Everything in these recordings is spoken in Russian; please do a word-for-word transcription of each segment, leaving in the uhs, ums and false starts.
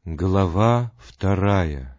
Глава вторая.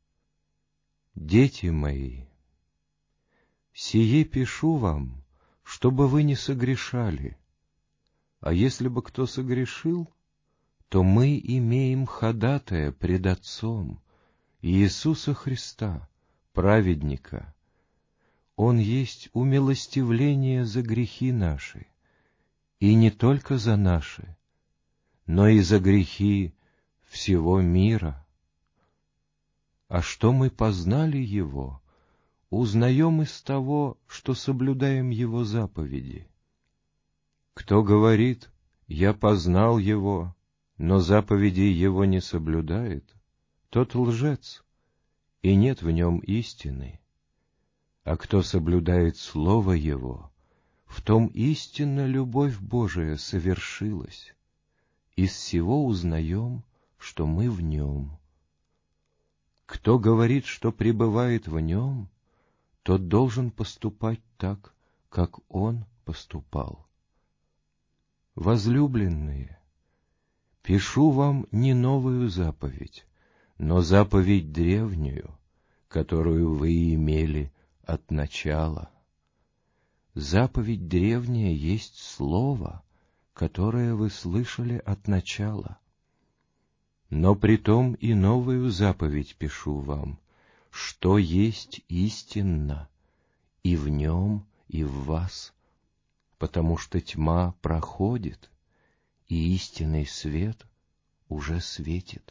Дети мои, сие пишу вам, чтобы вы не согрешали. А если бы кто согрешил, то мы имеем ходатая пред Отцом, Иисуса Христа, праведника. Он есть умилостивление за грехи наши, и не только за наши, но и за грехи всего мира. А что мы познали Его, узнаем из того, что соблюдаем Его заповеди. Кто говорит: «Я познал Его», но заповедей Его не соблюдает, тот лжец, и нет в нем истины. А кто соблюдает Слово Его, в том истинно любовь Божия совершилась. Из всего узнаем, что мы в Нем. Кто говорит, что пребывает в Нем, тот должен поступать так, как Он поступал. Возлюбленные, пишу вам не новую заповедь, но заповедь древнюю, которую вы имели от начала. Заповедь древняя есть Слово, которое вы слышали от начала. Но притом и новую заповедь пишу вам, что есть истинно, и в нем, и в вас, потому что тьма проходит, и истинный свет уже светит.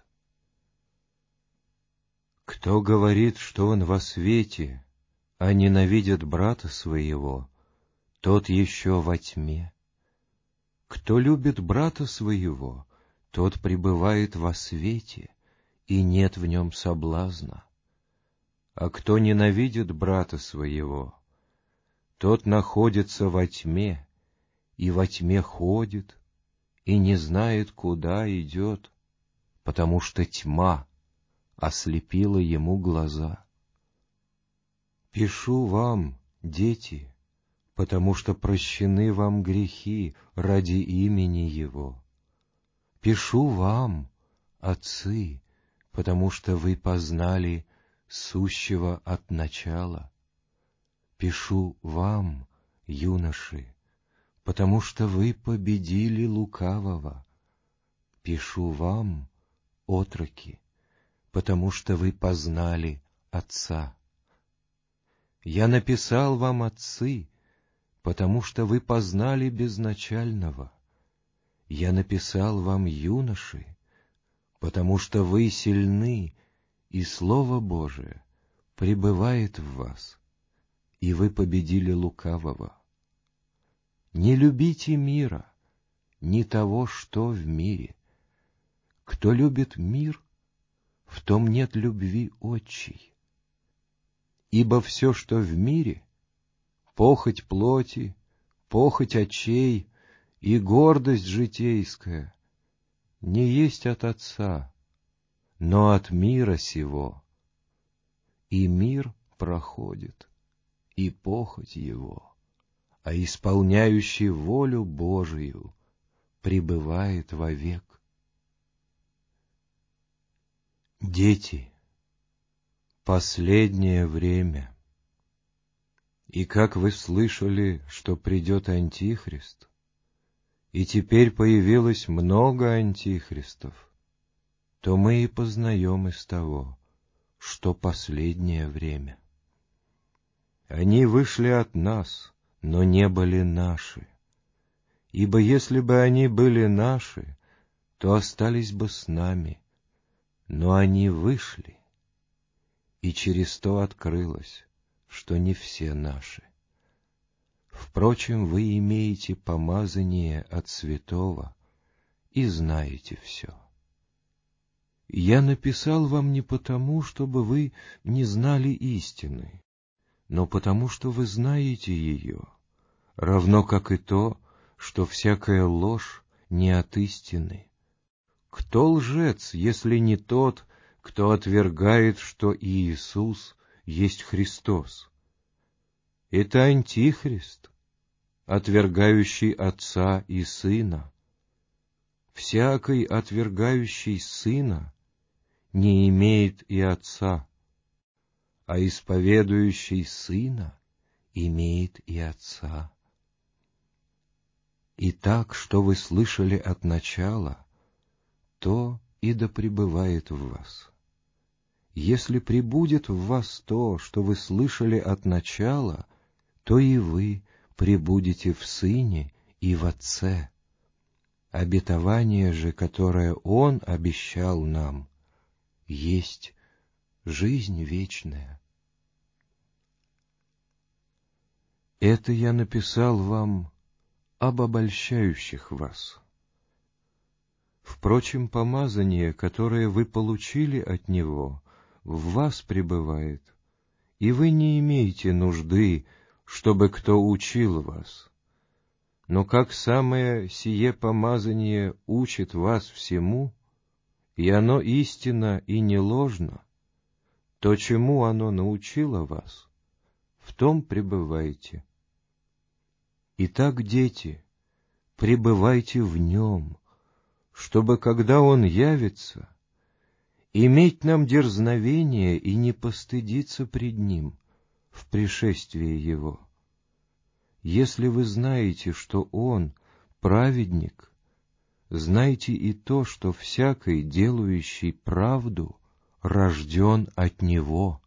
Кто говорит, что он во свете, а ненавидит брата своего, тот еще во тьме. Кто любит брата своего, тот пребывает во свете, и нет в нем соблазна. А кто ненавидит брата своего, тот находится во тьме, и во тьме ходит, и не знает, куда идет, потому что тьма ослепила ему глаза. Пишу вам, дети, потому что прощены вам грехи ради имени Его. Пишу вам, отцы, потому что вы познали сущего от начала. Пишу вам, юноши, потому что вы победили лукавого. Пишу вам, отроки, потому что вы познали Отца. Я написал вам, отцы, потому что вы познали безначального. Я написал вам, юноши, потому что вы сильны, и Слово Божие пребывает в вас, и вы победили лукавого. Не любите мира, ни того, что в мире. Кто любит мир, в том нет любви отчей. Ибо все, что в мире, похоть плоти, похоть очей и гордость житейская, не есть от Отца, но от мира сего. И мир проходит, и похоть его, а исполняющий волю Божию пребывает вовек. Дети, последнее время. И как вы слышали, что придет Антихрист, и теперь появилось много антихристов, то мы и познаем из того, что последнее время. Они вышли от нас, но не были наши, ибо если бы они были наши, то остались бы с нами, но они вышли, и через то открылось, что не все наши. Впрочем, вы имеете помазание от святого и знаете все. Я написал вам не потому, чтобы вы не знали истины, но потому, что вы знаете ее, равно как и то, что всякая ложь не от истины. Кто лжец, если не тот, кто отвергает, что Иисус есть Христос? Это Антихрист, отвергающий Отца и Сына. Всякий, отвергающий Сына, не имеет и Отца, а исповедующий Сына имеет и Отца. И так, что вы слышали от начала, то и да пребывает в вас. Если пребудет в вас то, что вы слышали от начала, то и вы пребудете в Сыне и в Отце. Обетование же, которое Он обещал нам, есть жизнь вечная. Это я написал вам об обольщающих вас. Впрочем, помазание, которое вы получили от Него, в вас пребывает, и вы не имеете нужды, чтобы кто учил вас. Но как самое сие помазание учит вас всему, и оно истинно и не ложно, то, чему оно научило вас, в том пребывайте. Итак, дети, пребывайте в Нем, чтобы, когда Он явится, иметь нам дерзновение и не постыдиться пред Ним в пришествии Его. Если вы знаете, что Он праведник, знайте и то, что всякий, делающий правду, рожден от Него.